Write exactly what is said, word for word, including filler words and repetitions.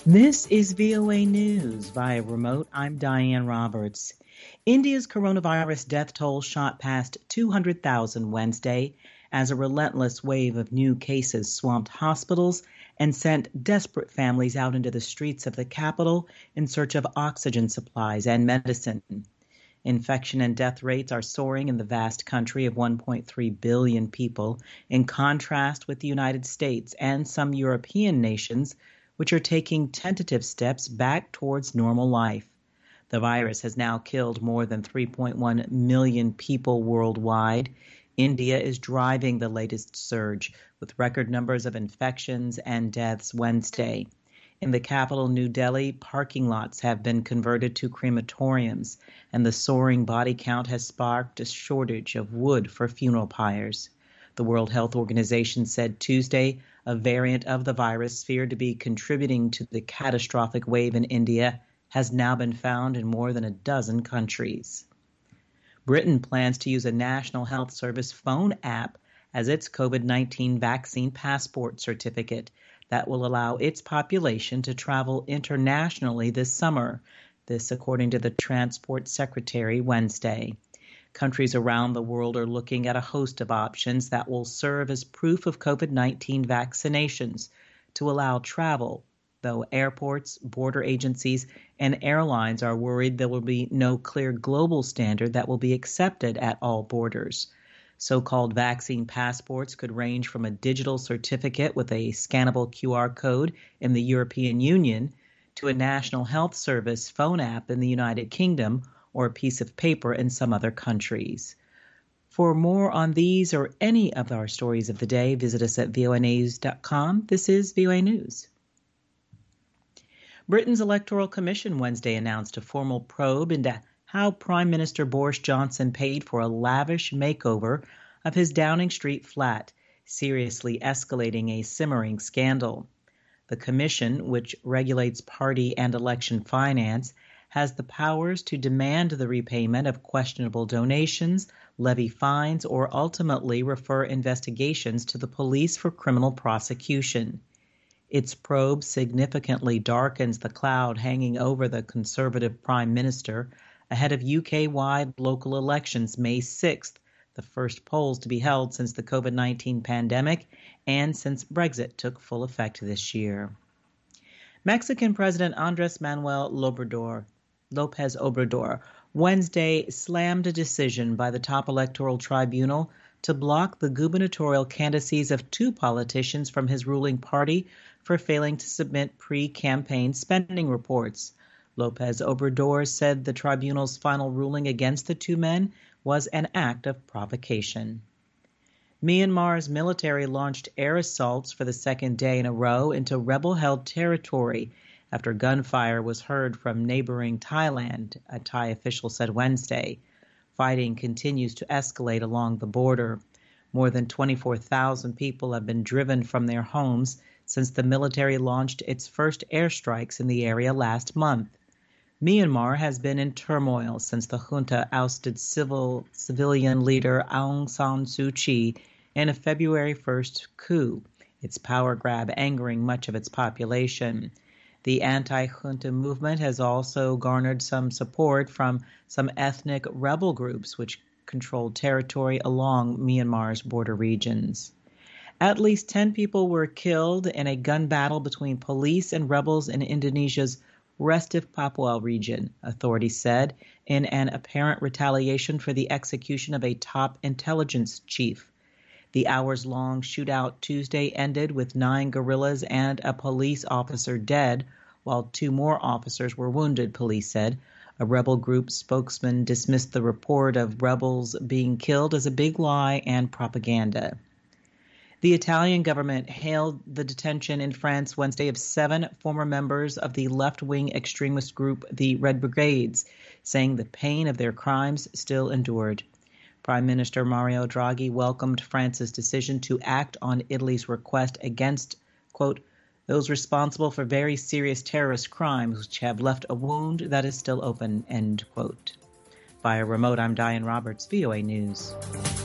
This is V O A News via remote. I'm Diane Roberts. India's coronavirus death toll shot past two hundred thousand Wednesday as a relentless wave of new cases swamped hospitals and sent desperate families out into the streets of the capital in search of oxygen supplies and medicine. Infection and death rates are soaring in the vast country of one point three billion people, in contrast with the United States and some European nations, which are taking tentative steps back towards normal life. The virus has now killed more than three point one million people worldwide. India is driving the latest surge, with record numbers of infections and deaths Wednesday. In the capital, New Delhi, parking lots have been converted to crematoriums, and the soaring body count has sparked a shortage of wood for funeral pyres. The World Health Organization said Tuesday a variant of the virus feared to be contributing to the catastrophic wave in India has now been found in more than a dozen countries. Britain plans to use a National Health Service phone app as its COVID nineteen vaccine passport certificate that will allow its population to travel internationally this summer. This, according to the Transport Secretary Wednesday. Countries around the world are looking at a host of options that will serve as proof of COVID nineteen vaccinations to allow travel, though airports, border agencies, and airlines are worried there will be no clear global standard that will be accepted at all borders. So-called vaccine passports could range from a digital certificate with a scannable Q R code in the European Union to a National Health Service phone app in the United Kingdom, or a piece of paper in some other countries. For more on these or any of our stories of the day, visit us at V O A news dot com. This is V O A News. Britain's Electoral Commission Wednesday announced a formal probe into how Prime Minister Boris Johnson paid for a lavish makeover of his Downing Street flat, seriously escalating a simmering scandal. The commission, which regulates party and election finance, has the powers to demand the repayment of questionable donations, levy fines, or ultimately refer investigations to the police for criminal prosecution. Its probe significantly darkens the cloud hanging over the Conservative Prime Minister ahead of U K-wide local elections May sixth, the first polls to be held since the COVID nineteen pandemic and since Brexit took full effect this year. Mexican President Andrés Manuel López Lopez Obrador Wednesday slammed a decision by the top electoral tribunal to block the gubernatorial candidacies of two politicians from his ruling party for failing to submit pre-campaign spending reports. Lopez Obrador said the tribunal's final ruling against the two men was an act of provocation. Myanmar's military launched air assaults for the second day in a row into rebel-held territory after gunfire was heard from neighboring Thailand, a Thai official said Wednesday. Fighting continues to escalate along the border. More than twenty-four thousand people have been driven from their homes since the military launched its first airstrikes in the area last month. Myanmar has been in turmoil since the junta ousted civil civilian leader Aung San Suu Kyi in a February first coup, its power grab angering much of its population. The anti-junta movement has also garnered some support from some ethnic rebel groups which control territory along Myanmar's border regions. At least ten people were killed in a gun battle between police and rebels in Indonesia's Restif Papua region, authorities said, in an apparent retaliation for the execution of a top intelligence chief. The hours-long shootout Tuesday ended with nine guerrillas and a police officer dead, while two more officers were wounded, police said. A rebel group spokesman dismissed the report of rebels being killed as a big lie and propaganda. The Italian government hailed the detention in France Wednesday of seven former members of the left-wing extremist group, the Red Brigades, saying the pain of their crimes still endured. Prime Minister Mario Draghi welcomed France's decision to act on Italy's request against, quote, those responsible for very serious terrorist crimes which have left a wound that is still open, end quote. Via remote, I'm Diane Roberts, V O A News.